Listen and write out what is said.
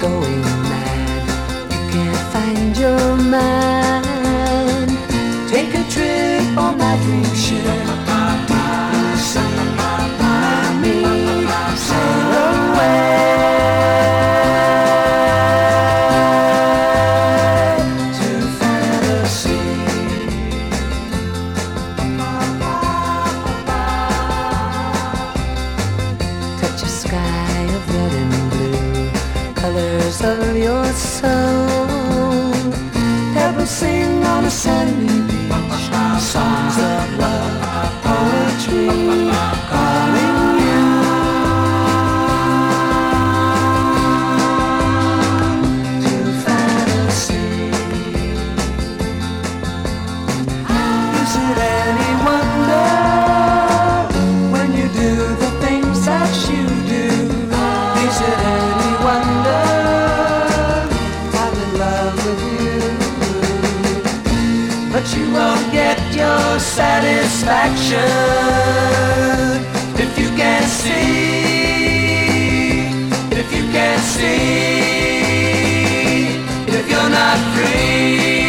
going mad. You can't find your mind. Take a trip on my dream ship. Let me sail away to fantasy. Touch a sky of red and blue, colors of your soul. Pebbles sing on a sunny beach, songs of love, poetry calling you to fantasy. Is it any wonder when you do the things that you do? Is it any wonder I'm in love with you? But you won't get your satisfaction if you can't see, if you can't see, if you're not free.